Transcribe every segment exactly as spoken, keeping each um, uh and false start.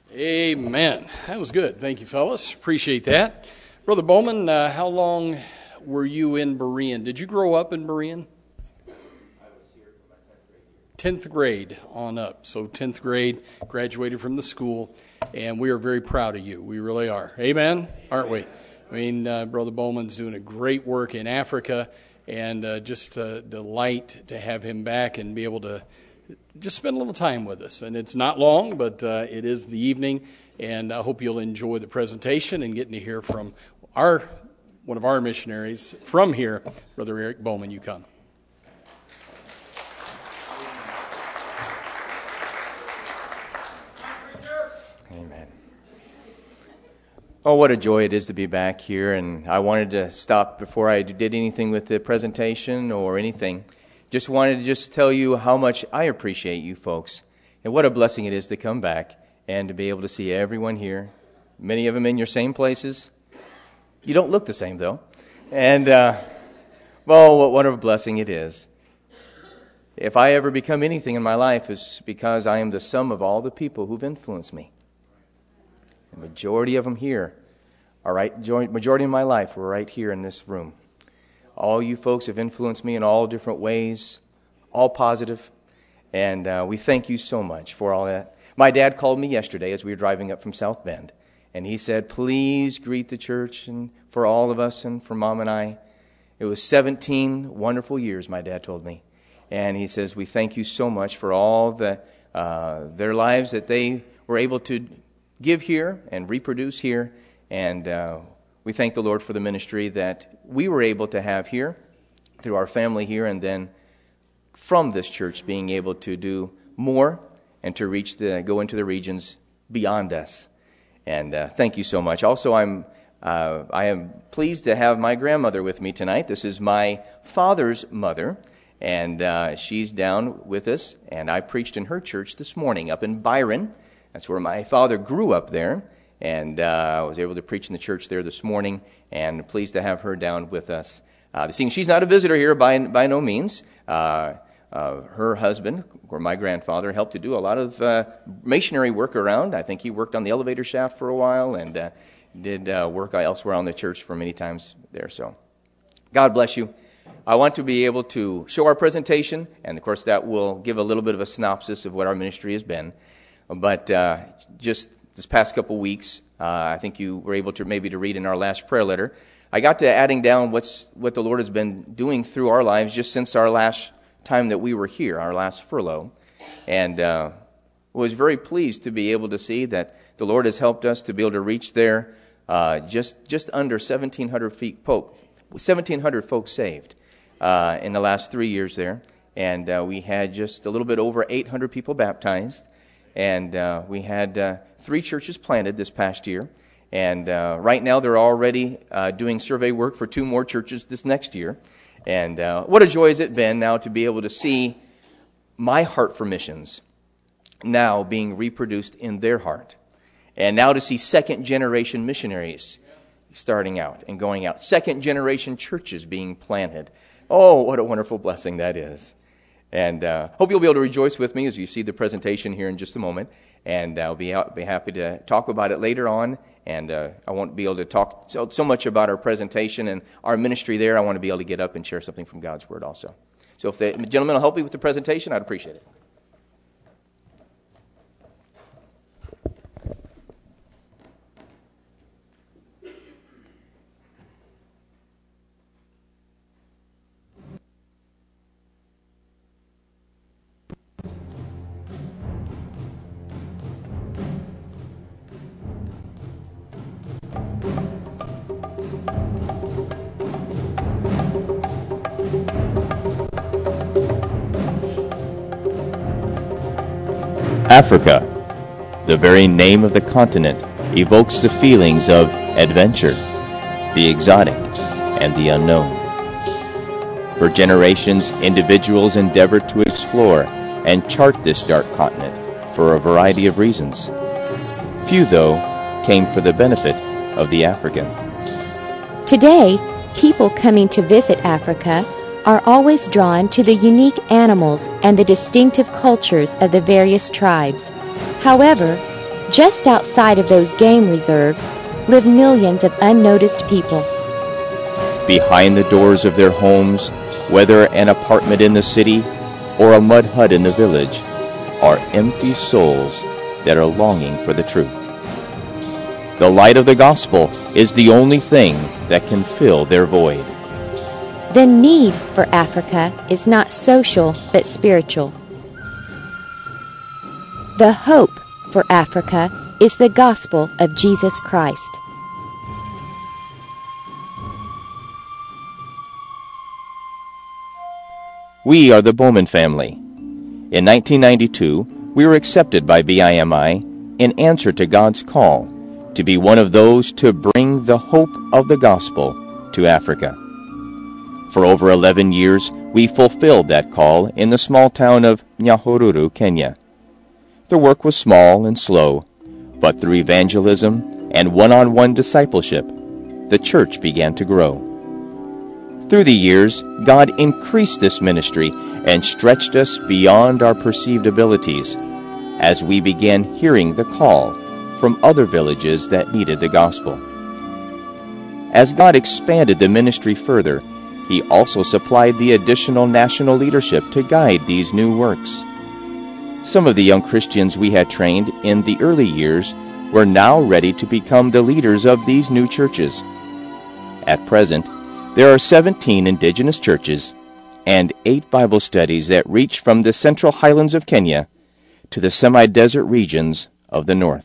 Amen. That was good. Thank you, fellas. Appreciate that. Brother Bowman, uh, how long were you in Berean? Did you grow up in Berean? I was here for my tenth grade year. tenth grade on up. So tenth grade, graduated from the school, and we are very proud of you. We really are. Amen? Aren't we? I mean, uh, Brother Bowman's doing a great work in Africa, and uh, just a delight to have him back and be able to just spend a little time with us. And it's not long, but uh, it is the evening, and I hope you'll enjoy the presentation and getting to hear from our one of our missionaries from here. Brother Eric Bowman, you come. Amen. Oh, what a joy it is to be back here, and I wanted to stop before I did anything with the presentation or anything. Just wanted to just tell you how much I appreciate you folks, and what a blessing it is to come back and to be able to see everyone here, many of them in your same places. You don't look the same, though. And, uh, well, what, what a blessing it is. If I ever become anything in my life, it's because I am the sum of all the people who've influenced me. The majority of them here are right, majority of my life were right here in this room. All you folks have influenced me in all different ways, all positive, and uh, we thank you so much for all that. My dad called me yesterday as we were driving up from South Bend, and he said, please greet the church and for all of us and for Mom and I. It was seventeen wonderful years, my dad told me, and he says, we thank you so much for all the uh, their lives that they were able to give here and reproduce here, and uh, we thank the Lord for the ministry that we were able to have here through our family here, and then from this church being able to do more and to reach the go into the regions beyond us. And uh, thank you so much. Also, I'm uh, I am pleased to have my grandmother with me tonight. This is my father's mother, and uh, she's down with us. And I preached in her church this morning up in Byron. That's where my father grew up there. And uh, I was able to preach in the church there this morning, and pleased to have her down with us. Uh, seeing she's not a visitor here by by no means. Uh, uh, her husband, or my grandfather, helped to do a lot of uh, missionary work around. I think he worked on the elevator shaft for a while, and uh, did uh, work elsewhere on the church for many times there. So, God bless you. I want to be able to show our presentation, and of course that will give a little bit of a synopsis of what our ministry has been. But uh, just this past couple weeks, uh, I think you were able to maybe to read in our last prayer letter, I got to adding down what's what the Lord has been doing through our lives just since our last time that we were here, our last furlough, and uh, was very pleased to be able to see that the Lord has helped us to be able to reach there uh, just just under seventeen hundred feet, seventeen hundred folks saved uh, in the last three years there, and uh, we had just a little bit over eight hundred people baptized. And uh, we had uh, three churches planted this past year. And uh, right now they're already uh, doing survey work for two more churches this next year. And uh, what a joy has it been now to be able to see my heart for missions now being reproduced in their heart. And now to see second generation missionaries starting out and going out. Second generation churches being planted. Oh, what a wonderful blessing that is. And uh, hope you'll be able to rejoice with me as you see the presentation here in just a moment. And I'll be out, be happy to talk about it later on. And uh, I won't be able to talk so, so much about our presentation and our ministry there. I want to be able to get up and share something from God's Word also. So if the gentleman will help me with the presentation, I'd appreciate it. Africa, the very name of the continent, evokes the feelings of adventure, the exotic, and the unknown. For generations, individuals endeavored to explore and chart this dark continent for a variety of reasons. Few, though, came for the benefit of the African. Today, people coming to visit Africa are always drawn to the unique animals and the distinctive cultures of the various tribes. However, Just outside of those game reserves live millions of unnoticed people. Behind the doors of their homes, whether an apartment in the city or a mud hut in the village, are empty souls that are longing for the truth. The light of the gospel is the only thing that can fill their void. The need for Africa is not social but spiritual. The hope for Africa is the gospel of Jesus Christ. We are the Bowman family. In nineteen ninety-two, we were accepted by B I M I in answer to God's call to be one of those to bring the hope of the gospel to Africa. For over eleven years, we fulfilled that call in the small town of Nyahururu, Kenya. The work was small and slow, but through evangelism and one-on-one discipleship, the church began to grow. Through the years, God increased this ministry and stretched us beyond our perceived abilities as we began hearing the call from other villages that needed the gospel. As God expanded the ministry further, He also supplied the additional national leadership to guide these new works. Some of the young Christians we had trained in the early years were now ready to become the leaders of these new churches. At present, there are seventeen indigenous churches and eight Bible studies that reach from the central highlands of Kenya to the semi-desert regions of the north.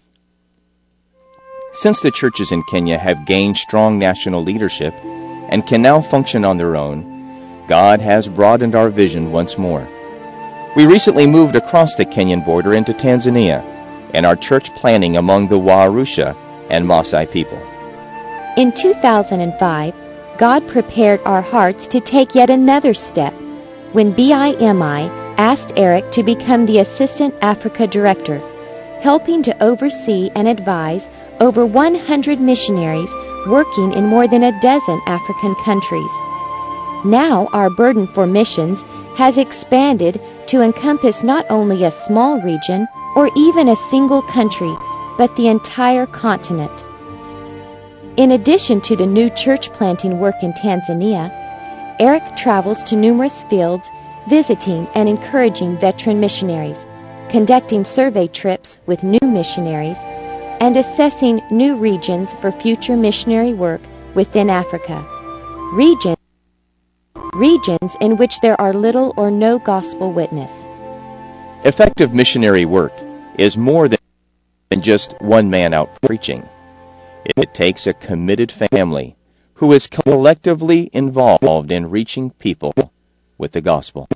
Since the churches in Kenya have gained strong national leadership and can now function on their own, God has broadened our vision once more. We recently moved across the Kenyan border into Tanzania and are church planting among the Waarusha and Maasai people. In two thousand five, God prepared our hearts to take yet another step when B I M I asked Eric to become the Assistant Africa Director, helping to oversee and advise over one hundred missionaries working in more than a dozen African countries. Now our burden for missions has expanded to encompass not only a small region or even a single country, but the entire continent. In addition to the new church planting work in Tanzania, Eric travels to numerous fields, visiting and encouraging veteran missionaries, conducting survey trips with new missionaries, and assessing new regions for future missionary work within Africa. Region, regions in which there are little or no gospel witness. Effective missionary work is more than just one man out preaching. It takes a committed family who is collectively involved in reaching people with the gospel.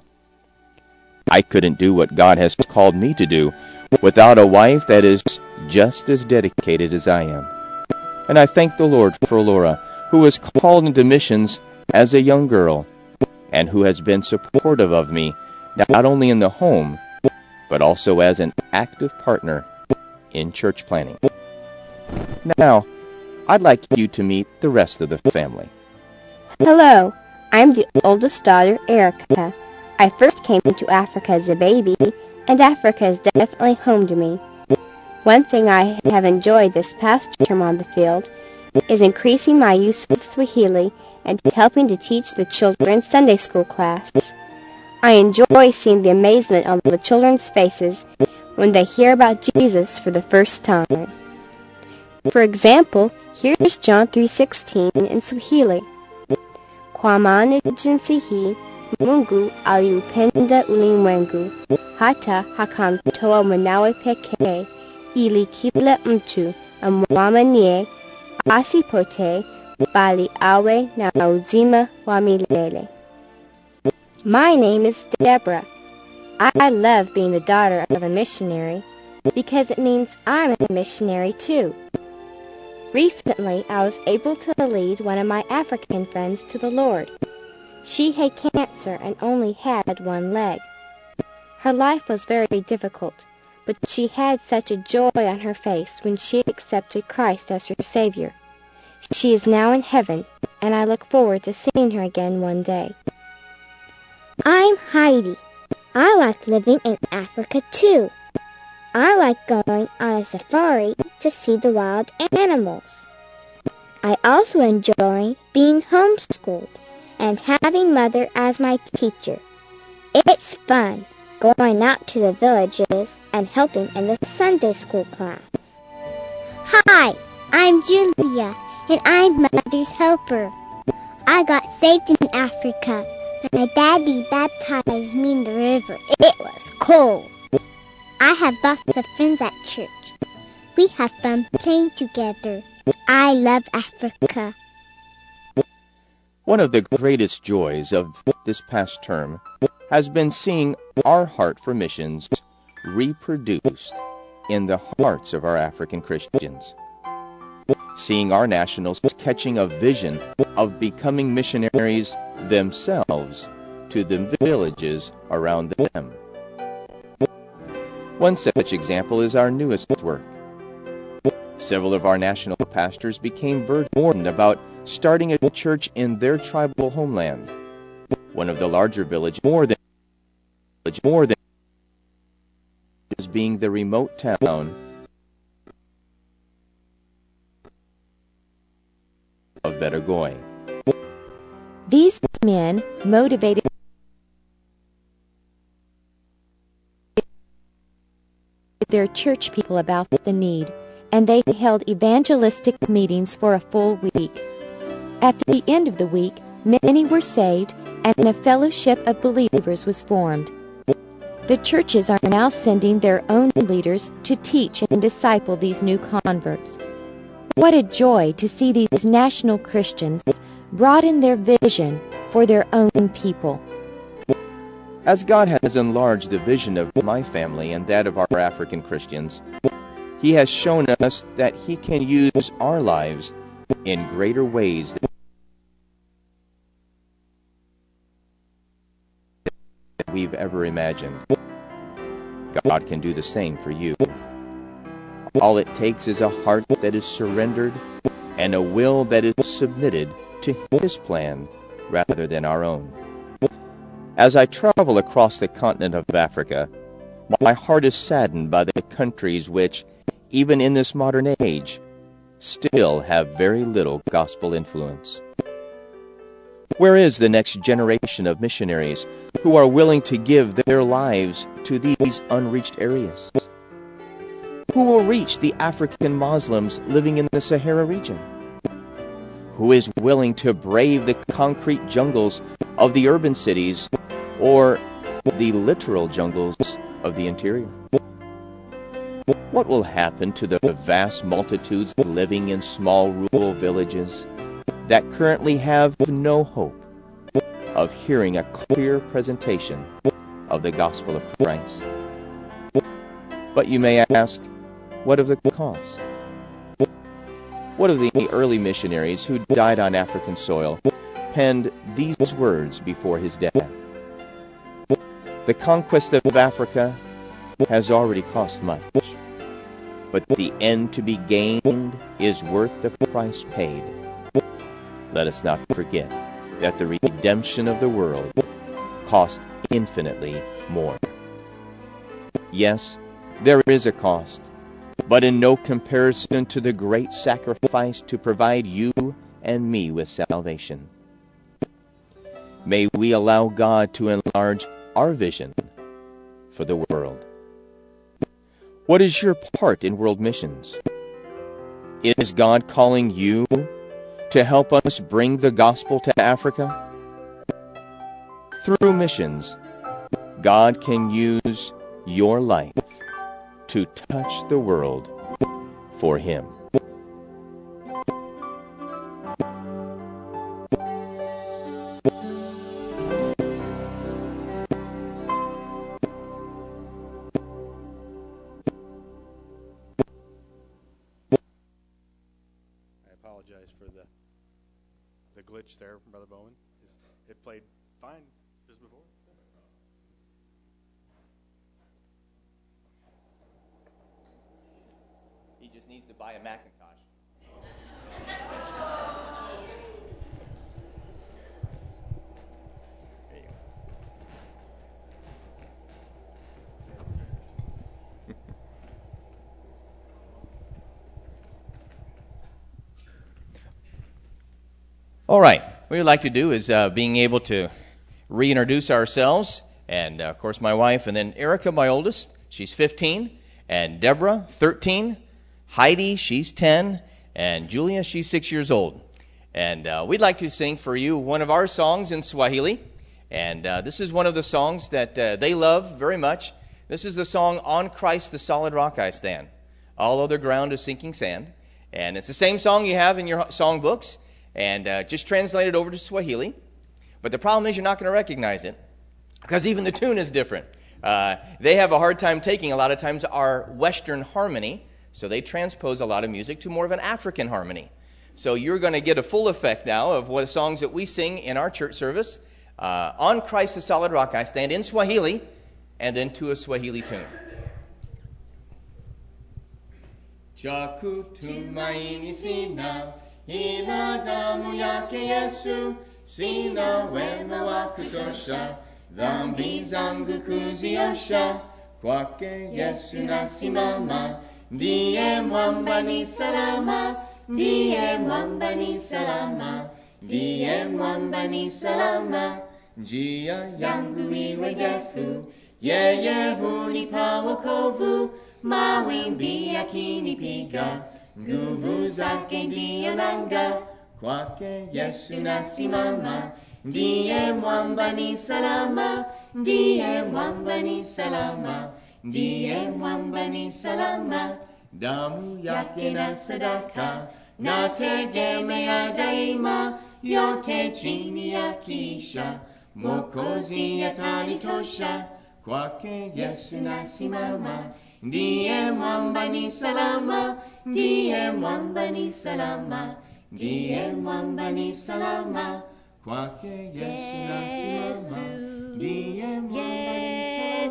I couldn't do what God has called me to do without a wife that is just as dedicated as I am. And I thank the Lord for Laura, who was called into missions as a young girl and who has been supportive of me not only in the home, but also as an active partner in church planting. Now, I'd like you to meet the rest of the family. Hello, I'm the oldest daughter, Erica. I first came to Africa as a baby, and Africa is definitely home to me. One thing I have enjoyed this past term on the field is increasing my use of Swahili and helping to teach the children's Sunday school class. I enjoy seeing the amazement on the children's faces when they hear about Jesus for the first time. For example, here's John three sixteen in Swahili. Kwa maana jinsi hii Mungu aliupenda ulimwengu hata akamtoa mwanawe pekee ili kila mtu amwaminie asipotee bali awe na uzima wa milele. My name is Deborah. I love being the daughter of a missionary because it means I'm a missionary too. Recently, I was able to lead one of my African friends to the Lord. She had cancer and only had one leg. Her life was very difficult, but she had such a joy on her face when she accepted Christ as her Savior. She is now in heaven, and I look forward to seeing her again one day. I'm Heidi. I like living in Africa too. I like going on a safari to see the wild animals. I also enjoy being homeschooled and having Mother as my teacher. It's fun going out to the villages and helping in the Sunday school class. Hi, I'm Julia, and I'm Mother's helper. I got saved in Africa. My daddy baptized me in the river. It was cold. I have lots of friends at church. We have fun playing together. I love Africa. One of the greatest joys of this past term has been seeing our heart for missions reproduced in the hearts of our African Christians. Seeing our nationals catching a vision of becoming missionaries themselves to the villages around them. One such example is our newest work. Several of our national pastors became burdened about starting a church in their tribal homeland. One of the larger villages, more than more than is being the remote town of Betagoy. These men motivated their church people about the need, and they held evangelistic meetings for a full week. At the end of the week, many were saved, and a fellowship of believers was formed. The churches are now sending their own leaders to teach and disciple these new converts. What a joy to see these national Christians broaden their vision for their own people. As God has enlarged the vision of my family and that of our African Christians, He has shown us that He can use our lives in greater ways than we've ever imagined. God can do the same for you. All it takes is a heart that is surrendered and a will that is submitted to His plan rather than our own. As I travel across the continent of Africa, my heart is saddened by the countries which, even in this modern age, still have very little gospel influence. Where is the next generation of missionaries who are willing to give their lives to these unreached areas? Who will reach the African Muslims living in the Sahara region? Who is willing to brave the concrete jungles of the urban cities or the literal jungles of the interior? What will happen to the vast multitudes living in small rural villages that currently have no hope of hearing a clear presentation of the gospel of Christ? But you may ask, what of the cost? What of the early missionaries who died on African soil penned these words before his death? The conquest of Africa has already cost much, but the end to be gained is worth the price paid. Let us not forget that the redemption of the world cost infinitely more. Yes, there is a cost, but in no comparison to the great sacrifice to provide you and me with salvation. May we allow God to enlarge our vision for the world. What is your part in world missions? Is God calling you to help us bring the gospel to Africa? Through missions, God can use your life to touch the world for Him. For the the glitch there, Brother Bowman. It played fine just before. He just needs to buy a Macintosh. There you go. All right. What we'd like to do is uh, being able to reintroduce ourselves. And, uh, of course, my wife. And then Erica, my oldest. She's fifteen. And Deborah, thirteen. Heidi, she's ten. And Julia, she's six years old. And uh, we'd like to sing for you one of our songs in Swahili. And uh, this is one of the songs that uh, they love very much. This is the song, On Christ the Solid Rock I Stand. All other ground is sinking sand. And it's the same song you have in your song books. And uh, just translate it over to Swahili. But the problem is you're not going to recognize it. Because even the tune is different. Uh, they have a hard time taking, a lot of times, our Western harmony. So they transpose a lot of music to more of an African harmony. So you're going to get a full effect now of what the songs that we sing in our church service. Uh, On Christ the Solid Rock I Stand in Swahili, and then to a Swahili tune. Chakutumaini sina, ila damu yake Yesu, sina wema wa kutosha, dhambi zangu kuziosha, kwake Yesu nasimama, ndiye mwamba ni salama, ndiye mwamba ni salama, ndiye mwamba ni salama. Njia yangu iwe ndefu, yeye hunipa wokovu, mawimbi yakinipiga, nguvu zake ndiyo nanga, kwake Yesu nasimama, ndiye mwamba ni salama, ndiye mwamba ni salama, ndiye mwamba ni salama. Damu yake na sadaka, nategemea daima, yote chini ya kisha, Mwokozi atanitosha, kwake Yesu nasimama, ndiye mwamba ni salama, ndiye mwamba ni salama, ndiye mwamba ni salama, kwake Yesu nasimama, ndiye mwamba ni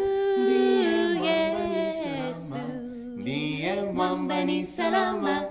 salama, ndiye mwamba ni salama.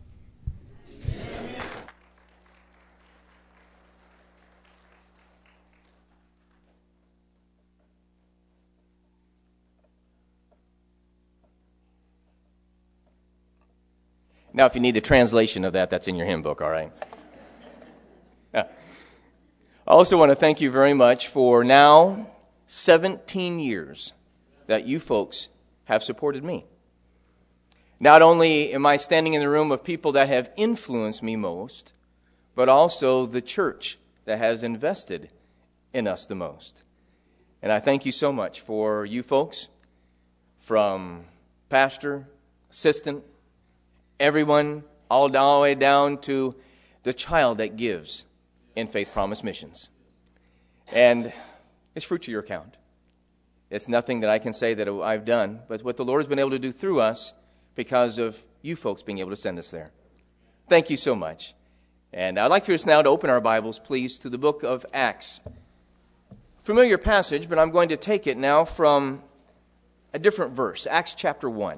Now, if you need the translation of that, that's in your hymn book, all right? Yeah. I also want to thank you very much for now seventeen years that you folks have supported me. Not only am I standing in the room of people that have influenced me most, but also the church that has invested in us the most. And I thank you so much for you folks, from pastor, assistant, everyone, all the way down to the child that gives in Faith Promise Missions. And it's fruit to your account. It's nothing that I can say that I've done, but what the Lord has been able to do through us because of you folks being able to send us there. Thank you so much. And I'd like for us now to open our Bibles, please, to the book of Acts. Familiar passage, but I'm going to take it now from a different verse, Acts chapter one.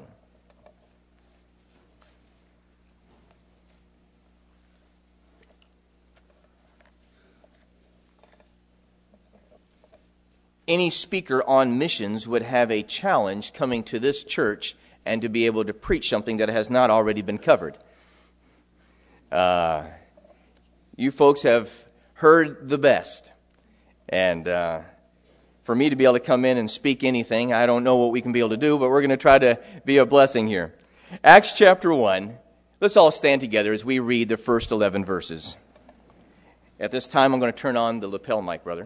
Any speaker on missions would have a challenge coming to this church and to be able to preach something that has not already been covered. Uh, you folks have heard the best. And uh, for me to be able to come in and speak anything, I don't know what we can be able to do, but we're going to try to be a blessing here. Acts chapter one. Let's all stand together as we read the first eleven verses. At this time, I'm going to turn on the lapel mic, brother.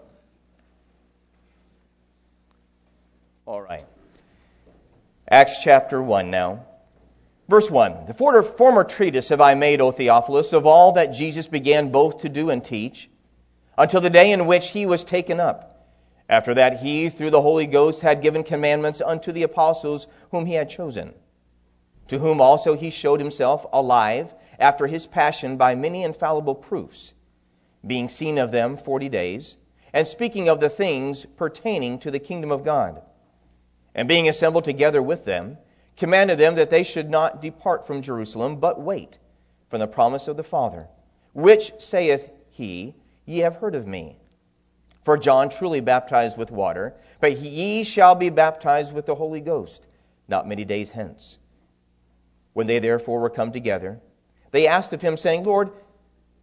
All right. Acts chapter one now. Verse one. The former treatise have I made, O Theophilus, of all that Jesus began both to do and teach, until the day in which he was taken up. After that he, through the Holy Ghost, had given commandments unto the apostles whom he had chosen, to whom also he showed himself alive after his passion by many infallible proofs, being seen of them forty days, and speaking of the things pertaining to the kingdom of God. And being assembled together with them, commanded them that they should not depart from Jerusalem, but wait for the promise of the Father, which saith he, Ye have heard of me. For John truly baptized with water, but ye shall be baptized with the Holy Ghost not many days hence. When they therefore were come together, they asked of him, saying, Lord,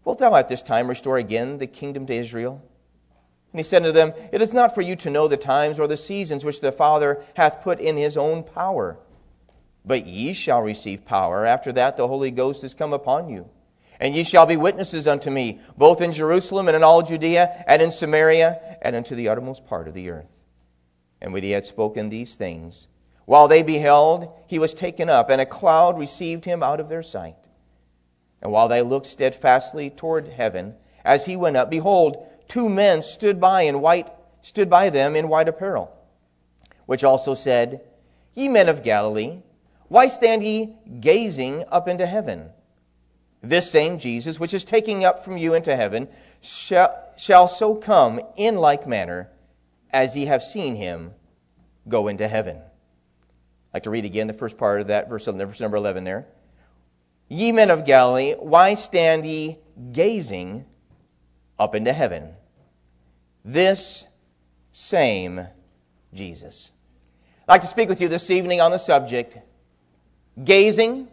wilt thou at this time restore again the kingdom to Israel? And he said unto them, It is not for you to know the times or the seasons which the Father hath put in his own power. But ye shall receive power. After that the Holy Ghost is come upon you. And ye shall be witnesses unto me, both in Jerusalem and in all Judea, and in Samaria, and unto the uttermost part of the earth. And when he had spoken these things, while they beheld, he was taken up, and a cloud received him out of their sight. And while they looked steadfastly toward heaven, as he went up, behold, two men stood by in white, stood by them in white apparel, which also said, Ye men of Galilee, why stand ye gazing up into heaven? This same Jesus, which is taking up from you into heaven, shall, shall so come in like manner as ye have seen him go into heaven. I'd like to read again the first part of that, verse, verse number eleven there. Ye men of Galilee, why stand ye gazing up into heaven? This same Jesus. I'd like to speak with you this evening on the subject, gazing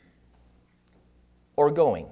or going.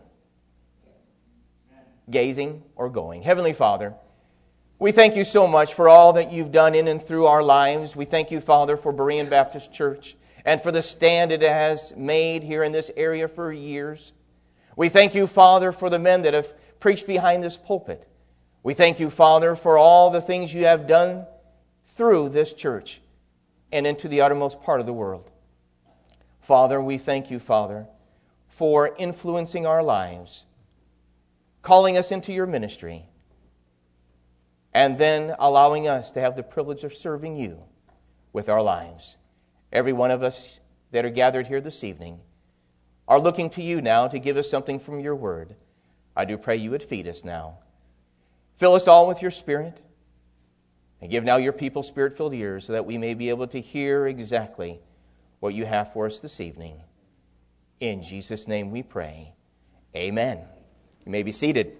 Gazing or going. Heavenly Father, we thank you so much for all that you've done in and through our lives. We thank you, Father, for Berean Baptist Church and for the stand it has made here in this area for years. We thank you, Father, for the men that have preached behind this pulpit. We thank you, Father, for all the things you have done through this church and into the uttermost part of the world. Father, we thank you, Father, for influencing our lives, calling us into your ministry, and then allowing us to have the privilege of serving you with our lives. Every one of us that are gathered here this evening are looking to you now to give us something from your word. I do pray you would feed us now. Fill us all with your Spirit, and give now your people Spirit-filled ears so that we may be able to hear exactly what you have for us this evening. In Jesus' name we pray. Amen. You may be seated.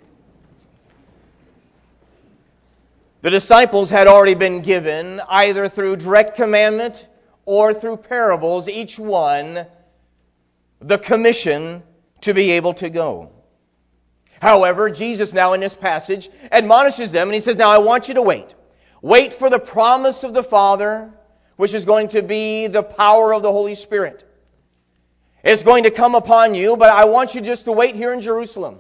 The disciples had already been given, either through direct commandment or through parables, each one, the commission to be able to go. However, Jesus now in this passage admonishes them, and he says, Now I want you to wait. Wait for the promise of the Father, which is going to be the power of the Holy Spirit. It's going to come upon you, but I want you just to wait here in Jerusalem.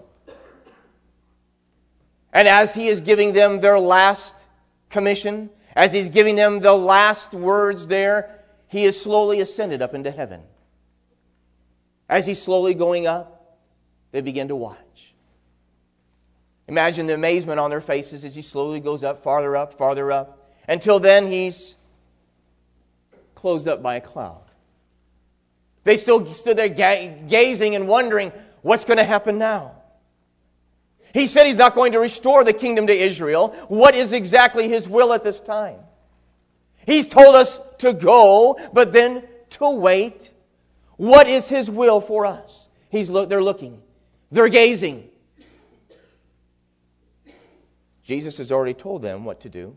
And as he is giving them their last commission, as he's giving them the last words there, he is slowly ascended up into heaven. As he's slowly going up, they begin to watch. Imagine the amazement on their faces as he slowly goes up, farther up, farther up. Until then, he's closed up by a cloud. They still stood there gazing and wondering, what's going to happen now? He said he's not going to restore the kingdom to Israel. What is exactly his will at this time? He's told us to go, but then to wait. What is his will for us? He's look, they're looking. They're gazing. Jesus has already told them what to do.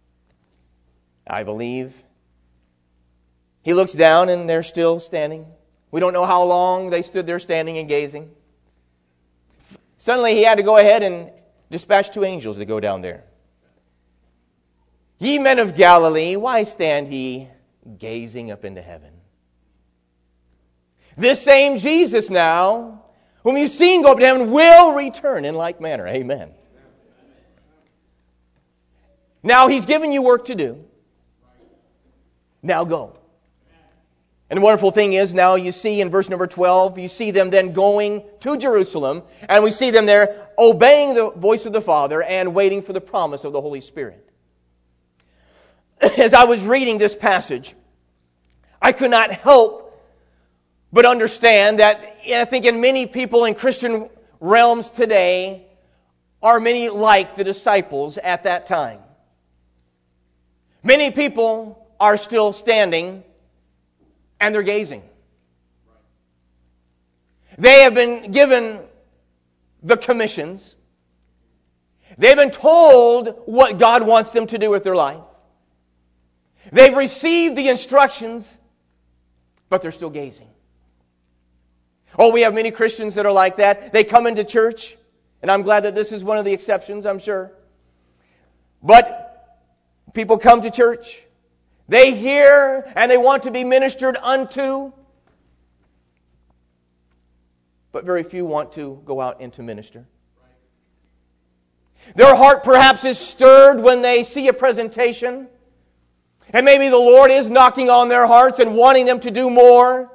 I believe. He looks down and they're still standing. We don't know how long they stood there standing and gazing. Suddenly he had to go ahead and dispatch two angels to go down there. Ye men of Galilee, why stand ye gazing up into heaven? This same Jesus now, whom you've seen go up to heaven, will return in like manner. Amen. Now he's given you work to do. Now go. And the wonderful thing is, now you see in verse number twelve, you see them then going to Jerusalem, and we see them there obeying the voice of the Father and waiting for the promise of the Holy Spirit. As I was reading this passage, I could not help but understand that I think in many people in Christian realms today are many like the disciples at that time. Many people are still standing and they're gazing. They have been given the commissions. They've been told what God wants them to do with their life. They've received the instructions, but they're still gazing. Oh, we have many Christians that are like that. They come into church And I'm glad that this is one of the exceptions, I'm sure. But people come to church. They hear and they want to be ministered unto. But very few want to go out into minister. Their heart perhaps is stirred when they see a presentation. And maybe the Lord is knocking on their hearts and wanting them to do more.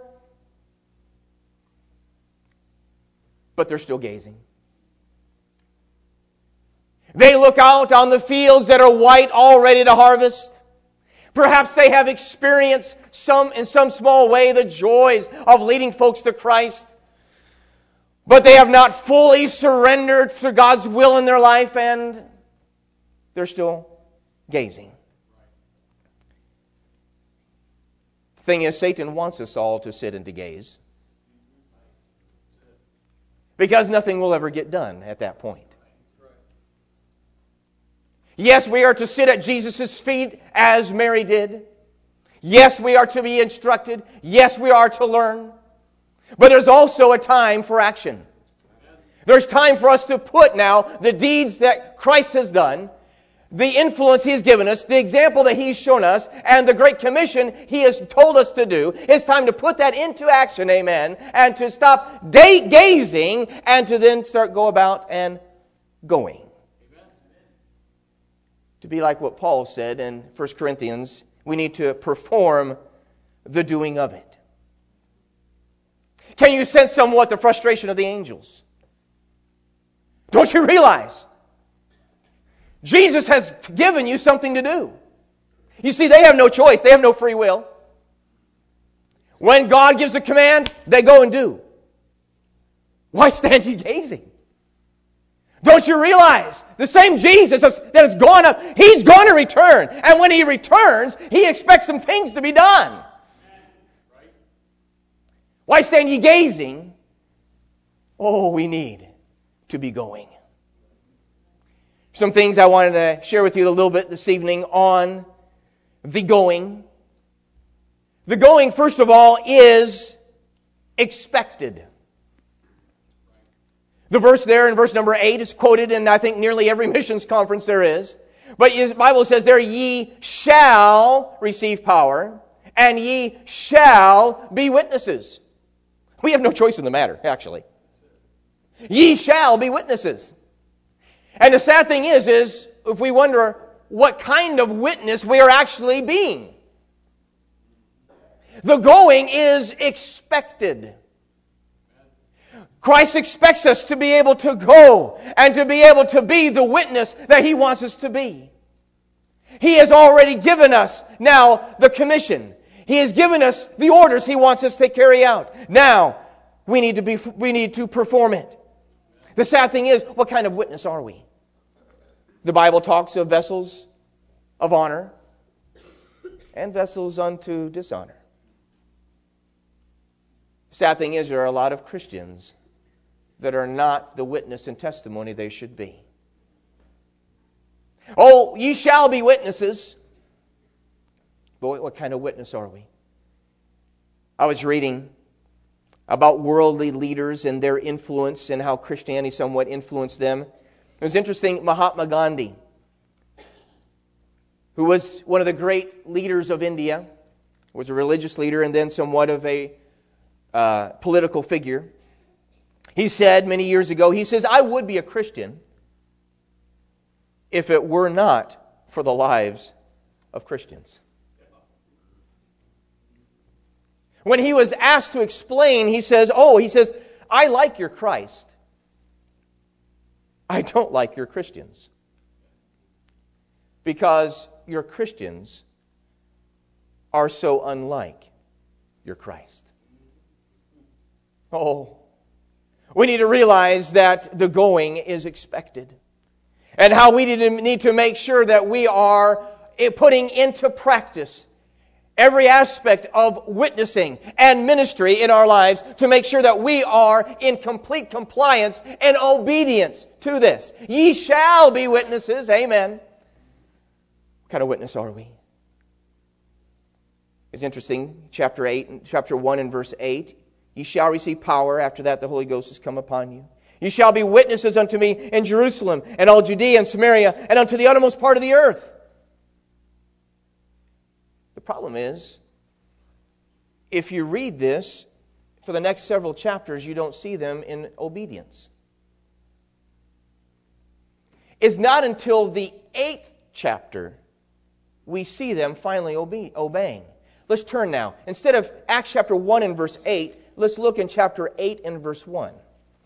But they're still gazing. They look out on the fields that are white, all ready to harvest. Perhaps they have experienced some, in some small way, the joys of leading folks to Christ. But they have not fully surrendered to God's will in their life, and they're still gazing. The thing is, Satan wants us all to sit and to gaze. Because nothing will ever get done at that point. Yes, we are to sit at Jesus' feet as Mary did. Yes, we are to be instructed. Yes, we are to learn. But there's also a time for action. There's time for us to put now the deeds that Christ has done, the influence He has given us, the example that He's shown us, and the great commission He has told us to do. It's time to put that into action, amen, and to stop day gazing and to then start go about and going. Amen. To be like what Paul said in First Corinthians, we need to perform the doing of it. Can you sense somewhat the frustration of the angels? Don't you realize Jesus has given you something to do? You see, they have no choice. They have no free will. When God gives a command, they go and do. Why stand ye gazing? Don't you realize the same Jesus that has gone up, He's going to return. And when He returns, He expects some things to be done. Why stand ye gazing? Oh, we need to be going. Some things I wanted to share with you a little bit this evening on the going. The going, first of all, is expected. The verse there in verse number eight is quoted in, I think, nearly every missions conference there is. But the Bible says there, ye shall receive power, and ye shall be witnesses. We have no choice in the matter, actually. Ye shall be witnesses. And the sad thing is, is if we wonder what kind of witness we are actually being. The going is expected. Christ expects us to be able to go and to be able to be the witness that He wants us to be. He has already given us now the commission. He has given us the orders He wants us to carry out. Now, we need to be, we need to perform it. The sad thing is, what kind of witness are we? The Bible talks of vessels of honor and vessels unto dishonor. The sad thing is, there are a lot of Christians that are not the witness and testimony they should be. Oh, ye shall be witnesses. But what kind of witness are we? I was reading about worldly leaders and their influence and how Christianity somewhat influenced them. It was interesting, Mahatma Gandhi, who was one of the great leaders of India, was a religious leader and then somewhat of a uh, political figure. He said many years ago, he says, I would be a Christian if it were not for the lives of Christians. When he was asked to explain, he says, oh, he says, I like your Christ. I don't like your Christians. Because your Christians are so unlike your Christ. Oh, we need to realize that the going is expected. And how we need to make sure that we are putting into practice every aspect of witnessing and ministry in our lives to make sure that we are in complete compliance and obedience to this. Ye shall be witnesses. Amen. What kind of witness are we? It's interesting. Chapter eight, chapter one and verse eight. Ye shall receive power. After that, the Holy Ghost has come upon you. You shall be witnesses unto me in Jerusalem, and all Judea and Samaria, and unto the uttermost part of the earth. The problem is, if you read this, for the next several chapters, you don't see them in obedience. It's not until the eighth chapter we see them finally obe- obeying. Let's turn now. Instead of Acts chapter one and verse eight, let's look in chapter eight and verse one.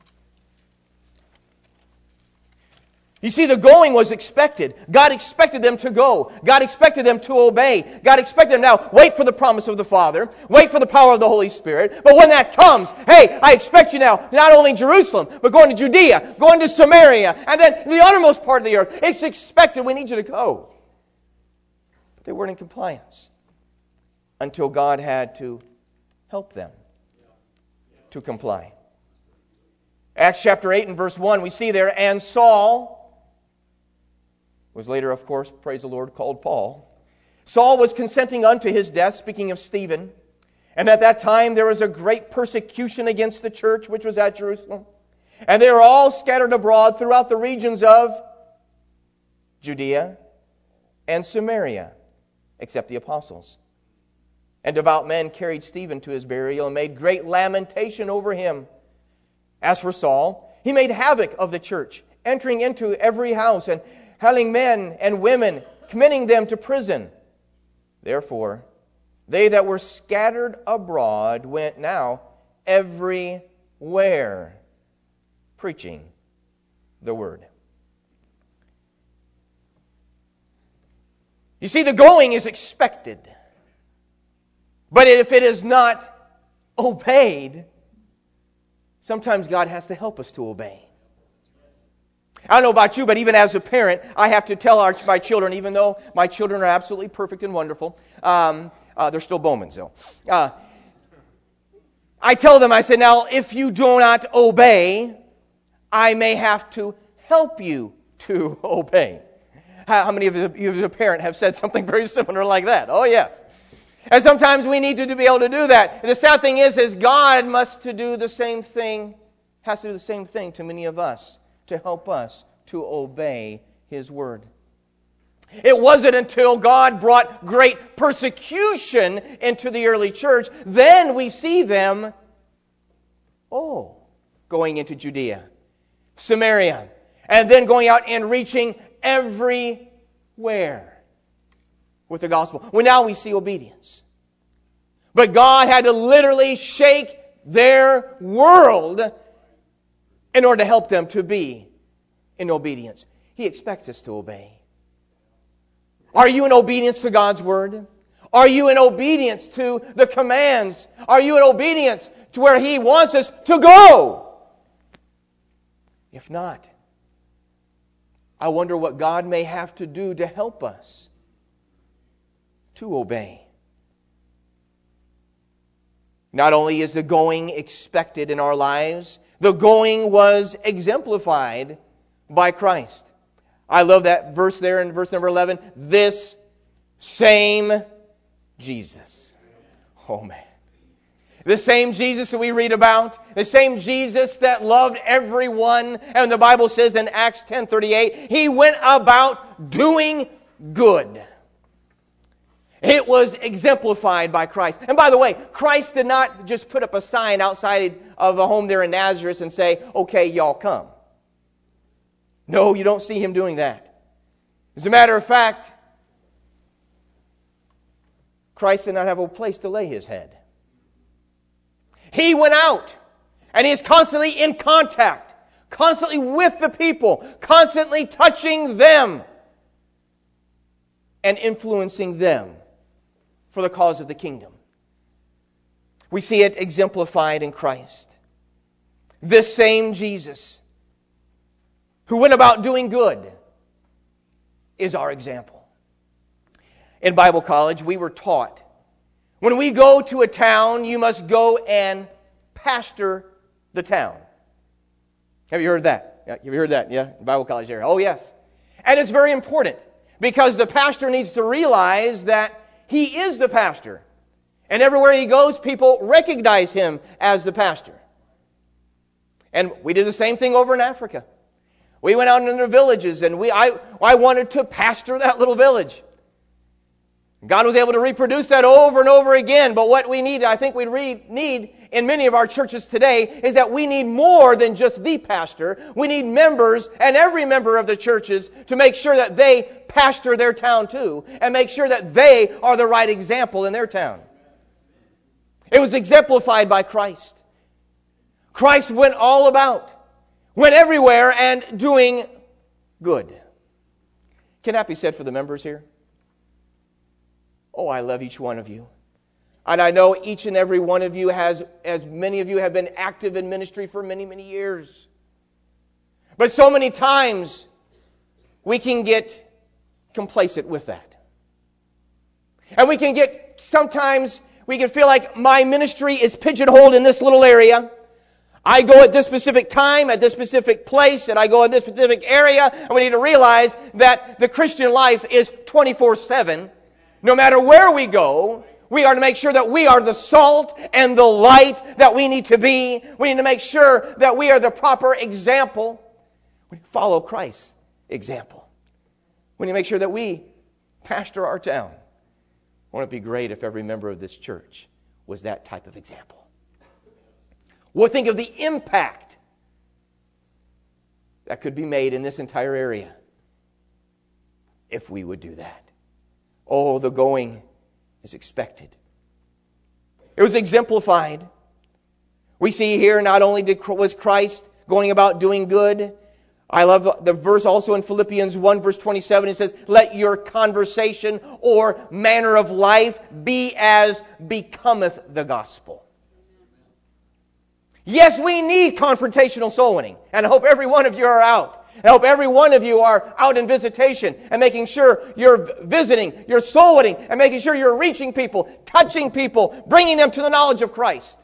You see, the going was expected. God expected them to go. God expected them to obey. God expected them now, wait for the promise of the Father. Wait for the power of the Holy Spirit. But when that comes, hey, I expect you now, not only in Jerusalem, but going to Judea, going to Samaria, and then the uttermost part of the earth. It's expected. We need you to go. But they weren't in compliance until God had to help them to comply. Acts chapter eight and verse one, we see there, and Saul was later, of course, praise the Lord, called Paul. Saul was consenting unto his death, speaking of Stephen. And at that time there was a great persecution against the church which was at Jerusalem. And they were all scattered abroad throughout the regions of Judea and Samaria, except the apostles. And devout men carried Stephen to his burial and made great lamentation over him. As for Saul, he made havoc of the church, entering into every house and hailing men and women, committing them to prison. Therefore, they that were scattered abroad went now everywhere, preaching the word. You see, the going is expected. But if it is not obeyed, sometimes God has to help us to obey. I don't know about you, but even as a parent, I have to tell our, my children, even though my children are absolutely perfect and wonderful, um, uh, they're still Bowmans, though. Uh, I tell them, I say, now, if you do not obey, I may have to help you to obey. How, how many of you as a parent have said something very similar like that? Oh, yes. And sometimes we need to, to be able to do that. And the sad thing is, is God must to do the same thing, has to do the same thing to many of us, to help us to obey His Word. It wasn't until God brought great persecution into the early church, then we see them, oh, going into Judea, Samaria, and then going out and reaching everywhere with the gospel. Well, now we see obedience. But God had to literally shake their world in order to help them to be in obedience. He expects us to obey. Are you in obedience to God's Word? Are you in obedience to the commands? Are you in obedience to where He wants us to go? If not, I wonder what God may have to do to help us to obey. Not only is the going expected in our lives, the going was exemplified by Christ. I love that verse there in verse number eleven. This same Jesus. Oh man. The same Jesus that we read about, the same Jesus that loved everyone. And the Bible says in Acts ten thirty-eight, He went about doing good. It was exemplified by Christ. And by the way, Christ did not just put up a sign outside of a home there in Nazareth and say, okay, y'all come. No, you don't see Him doing that. As a matter of fact, Christ did not have a place to lay His head. He went out, and He is constantly in contact, constantly with the people, constantly touching them and influencing them for the cause of the kingdom. We see it exemplified in Christ. This same Jesus who went about doing good is our example. In Bible college, we were taught, when we go to a town, you must go and pastor the town. Have you heard that? Yeah, have you heard that? Yeah, Bible college area. Oh, yes. And it's very important because the pastor needs to realize that he is the pastor. And everywhere he goes, people recognize him as the pastor. And we did the same thing over in Africa. We went out into the villages, and we I, I wanted to pastor that little village. God was able to reproduce that over and over again. But what we need, I think we re- need in many of our churches today, is that we need more than just the pastor. We need members and every member of the churches to make sure that they pastor their town too, and make sure that they are the right example in their town. It was exemplified by Christ. Christ went all about, went everywhere and doing good. Can that be said for the members here? Oh, I love each one of you. And I know each and every one of you has, as many of you have been active in ministry for many, many years. But so many times we can get complacent with that. And we can get, sometimes we can feel like my ministry is pigeonholed in this little area. I go at this specific time, at this specific place, and I go in this specific area. And we need to realize that the Christian life is twenty-four seven. No matter where we go, we are to make sure that we are the salt and the light that we need to be. We need to make sure that we are the proper example. We follow Christ's example. We need to make sure that we pastor our town. Wouldn't it be great if every member of this church was that type of example? Well, think of the impact that could be made in this entire area if we would do that. Oh, the going is expected. It was exemplified. We see here not only did, was Christ going about doing good. I love the verse also in Philippians one verse twenty-seven. It says, let your conversation or manner of life be as becometh the gospel. Yes, we need confrontational soul winning. And I hope every one of you are out. I hope every one of you are out in visitation and making sure you're visiting, you're soul winning, and making sure you're reaching people, touching people, bringing them to the knowledge of Christ.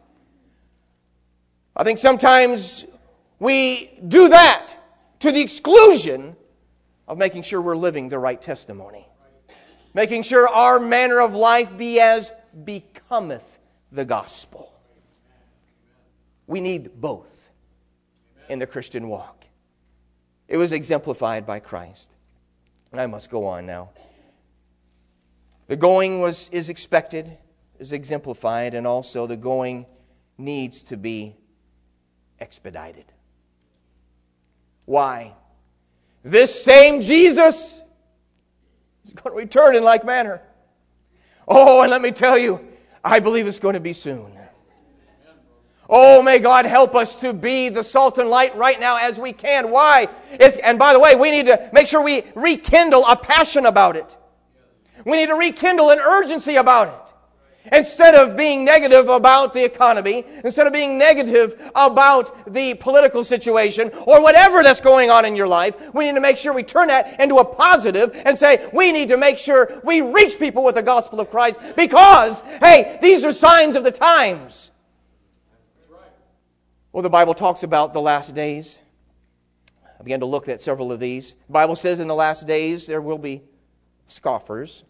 I think sometimes we do that to the exclusion of making sure we're living the right testimony. Making sure our manner of life be as becometh the gospel. We need both in the Christian walk. It was exemplified by Christ. And I must go on now. The going was is expected, is exemplified, and also the going needs to be expedited. Why? This same Jesus is going to return in like manner. Oh, and let me tell you, I believe it's going to be soon. Oh, may God help us to be the salt and light right now as we can. Why? It's, and by the way, we need to make sure we rekindle a passion about it. We need to rekindle an urgency about it. Instead of being negative about the economy, instead of being negative about the political situation or whatever that's going on in your life, we need to make sure we turn that into a positive and say, we need to make sure we reach people with the gospel of Christ because, hey, these are signs of the times. Well, the Bible talks about the last days. I began to look at several of these. The Bible says in the last days there will be scoffers.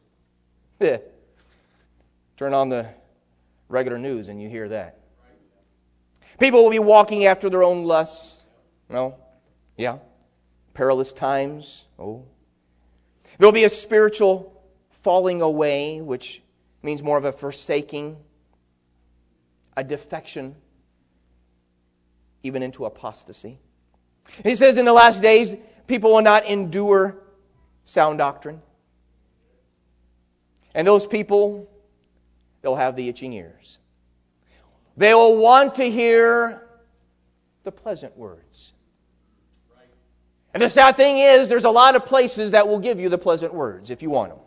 Turn on the regular news and you hear that. People will be walking after their own lusts. No? Yeah. Perilous times. Oh. There will be a spiritual falling away, which means more of a forsaking, a defection, even into apostasy. He says in the last days, people will not endure sound doctrine. And those people, they'll have the itching ears. They will want to hear the pleasant words. And the sad thing is, there's a lot of places that will give you the pleasant words if you want them.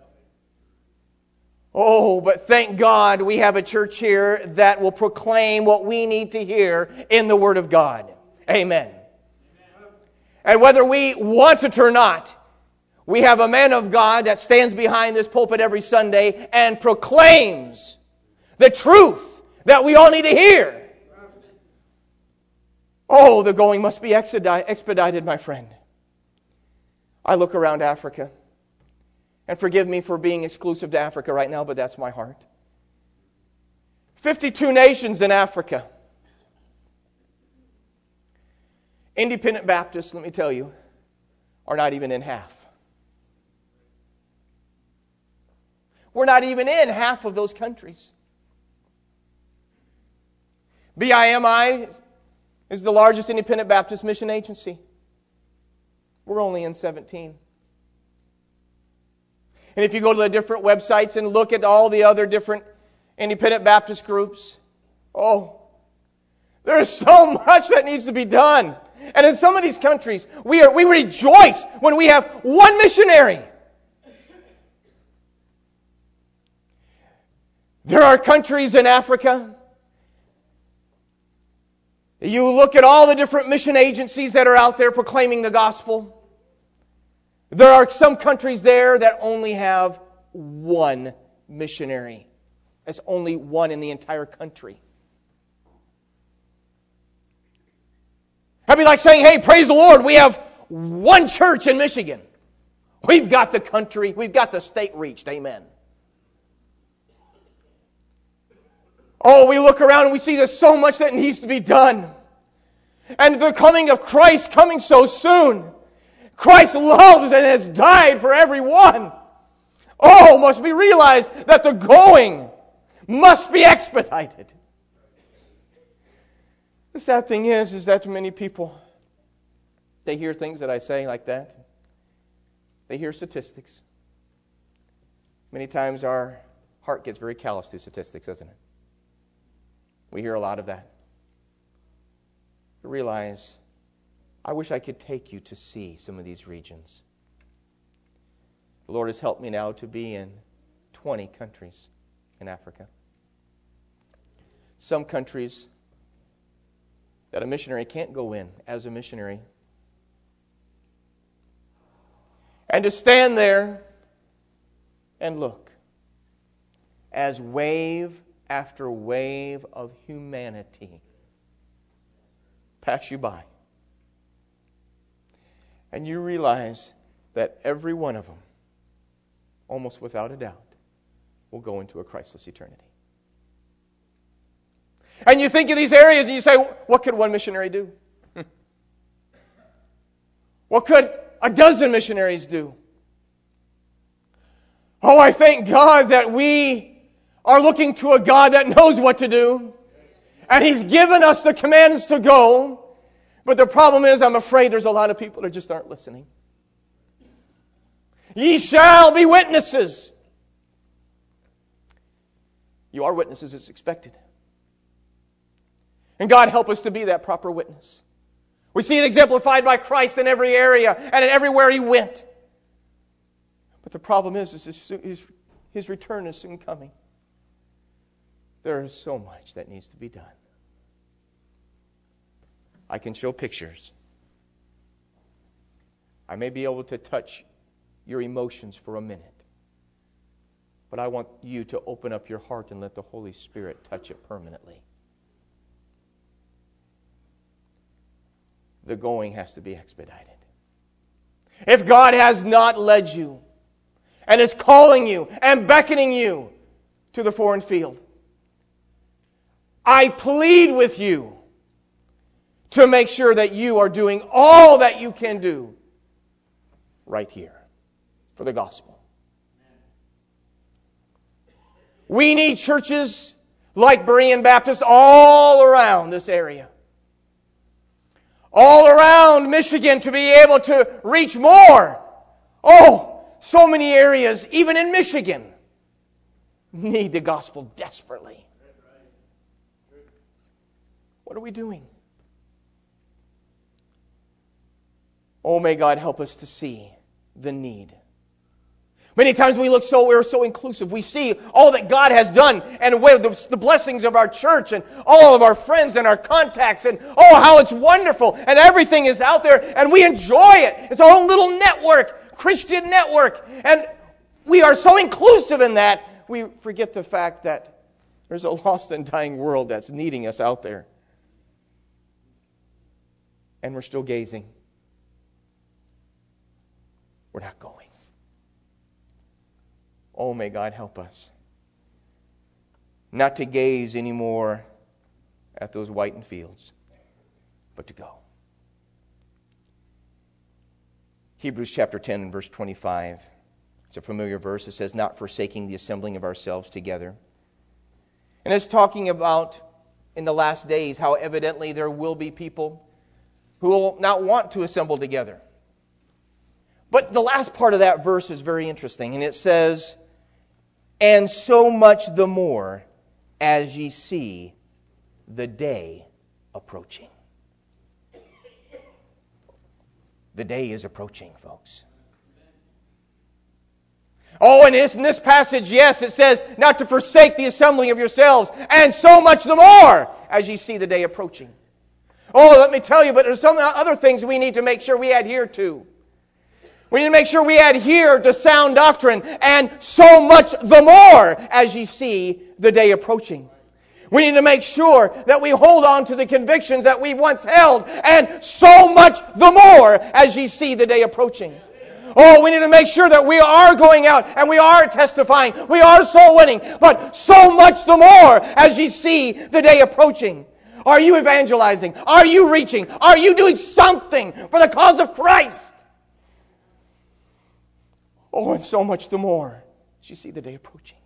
Oh, but thank God we have a church here that will proclaim what we need to hear in the Word of God. Amen. Amen. And whether we want it or not, we have a man of God that stands behind this pulpit every Sunday and proclaims the truth that we all need to hear. Oh, the going must be expedited, my friend. I look around Africa. And forgive me for being exclusive to Africa right now, but that's my heart. fifty-two nations in Africa. Independent Baptists, let me tell you, are not even in half. We're not even in half of those countries. B I M I is the largest independent Baptist mission agency. We're only in seventeen. And if you go to the different websites and look at all the other different independent Baptist groups, oh, there's so much that needs to be done. And in some of these countries, we are we rejoice when we have one missionary. There are countries in Africa. You look at all the different mission agencies that are out there proclaiming the gospel. There are some countries there that only have one missionary. It's only one in the entire country. That'd be like saying, hey, praise the Lord, we have one church in Michigan. We've got the country, we've got the state reached. Amen. Oh, we look around and we see there's so much that needs to be done. And the coming of Christ coming so soon. Christ loves and has died for everyone. Oh, must be realized that the going must be expedited. The sad thing is, is that many people, they hear things that I say like that. They hear statistics. Many times our heart gets very callous to statistics, doesn't it? We hear a lot of that. But realize, I wish I could take you to see some of these regions. The Lord has helped me now to be in twenty countries in Africa. Some countries that a missionary can't go in as a missionary. And to stand there and look as wave after wave of humanity pass you by. And you realize that every one of them, almost without a doubt, will go into a Christless eternity. And you think of these areas and you say, what could one missionary do? What could a dozen missionaries do? Oh, I thank God that we are looking to a God that knows what to do. And He's given us the commands to go. But the problem is, I'm afraid there's a lot of people that just aren't listening. Ye shall be witnesses. You are witnesses, it's expected. And God help us to be that proper witness. We see it exemplified by Christ in every area and in everywhere He went. But the problem is, is his, his return is soon coming. There is so much that needs to be done. I can show pictures. I may be able to touch your emotions for a minute. But I want you to open up your heart and let the Holy Spirit touch it permanently. The going has to be expedited. If God has not led you and is calling you and beckoning you to the foreign field, I plead with you to make sure that you are doing all that you can do right here for the gospel. We need churches like Berean Baptist all around this area. All around Michigan to be able to reach more. Oh, so many areas, even in Michigan, need the gospel desperately. What are we doing? Oh, may God help us to see the need. Many times we look so, we're so inclusive. We see all that God has done and the, the blessings of our church and all of our friends and our contacts and oh, how it's wonderful and everything is out there and we enjoy it. It's our own little network, Christian network. And we are so inclusive in that, we forget the fact that there's a lost and dying world that's needing us out there. And we're still gazing. We're not going. Oh, may God help us not to gaze anymore at those whitened fields, but to go. Hebrews chapter ten and verse twenty-five. It's a familiar verse. It says, not forsaking the assembling of ourselves together. And it's talking about in the last days how evidently there will be people who will not want to assemble together. But the last part of that verse is very interesting. And it says, and so much the more as ye see the day approaching. The day is approaching, folks. Oh, and in this passage, yes, it says not to forsake the assembling of yourselves, and so much the more as ye see the day approaching. Oh, let me tell you, but there's some other things we need to make sure we adhere to. We need to make sure we adhere to sound doctrine, and so much the more as ye see the day approaching. We need to make sure that we hold on to the convictions that we once held, and so much the more as ye see the day approaching. Oh, we need to make sure that we are going out and we are testifying, we are soul winning, but so much the more as ye see the day approaching. Are you evangelizing? Are you reaching? Are you doing something for the cause of Christ? Oh, and so much the more as you see the day approaching.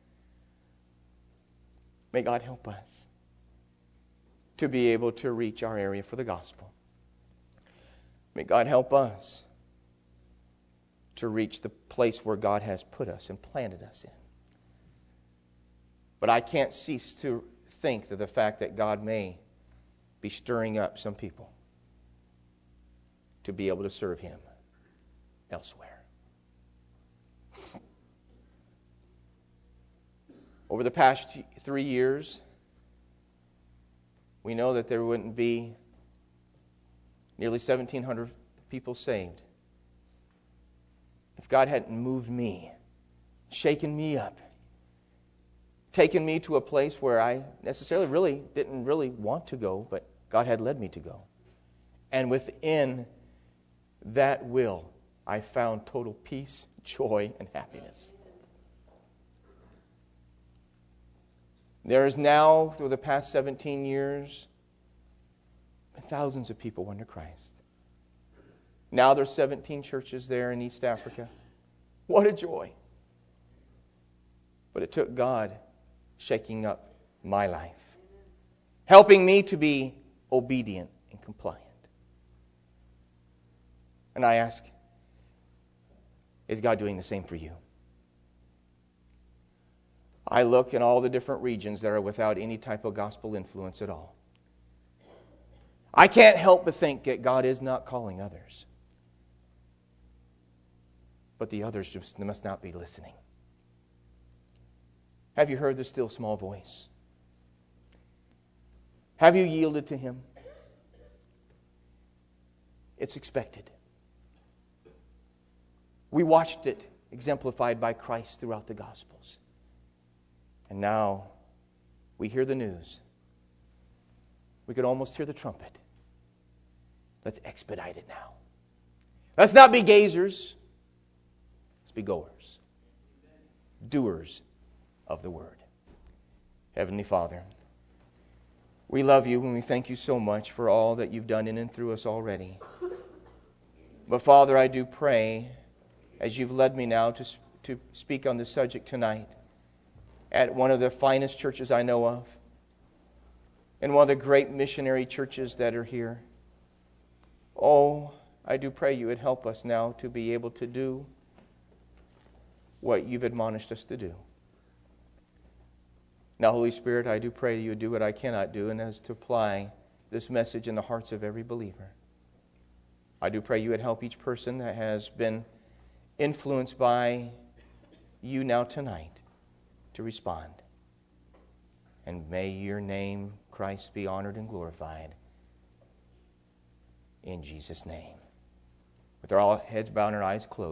May God help us to be able to reach our area for the gospel. May God help us to reach the place where God has put us and planted us in. But I can't cease to think of the fact that God may be stirring up some people to be able to serve Him elsewhere. Over the past three years, we know that there wouldn't be nearly seventeen hundred people saved if God hadn't moved me, shaken me up, taken me to a place where I necessarily really didn't really want to go, but God had led me to go. And within that will, I found total peace, joy, and happiness. There is now, through the past seventeen years, thousands of people went to Christ. Now there's seventeen churches there in East Africa. What a joy. But it took God shaking up my life, helping me to be obedient and compliant. And I ask, is God doing the same for you? I look in all the different regions that are without any type of gospel influence at all. I can't help but think that God is not calling others. But the others just must not be listening. Have you heard the still small voice? Have you yielded to Him? It's expected. We watched it exemplified by Christ throughout the Gospels. And now we hear the news. We could almost hear the trumpet. Let's expedite it now. Let's not be gazers. Let's be goers. Doers of the word. Heavenly Father, we love you and we thank you so much for all that you've done in and through us already. But Father, I do pray, as you've led me now to, to speak on this subject tonight, at one of the finest churches I know of, and one of the great missionary churches that are here. Oh, I do pray you would help us now to be able to do what you've admonished us to do. Now, Holy Spirit, I do pray you would do what I cannot do, and as to apply this message in the hearts of every believer. I do pray you would help each person that has been influenced by you now tonight to respond. And may your name, Christ, be honored and glorified. In Jesus' name. With our heads bowed and our eyes closed.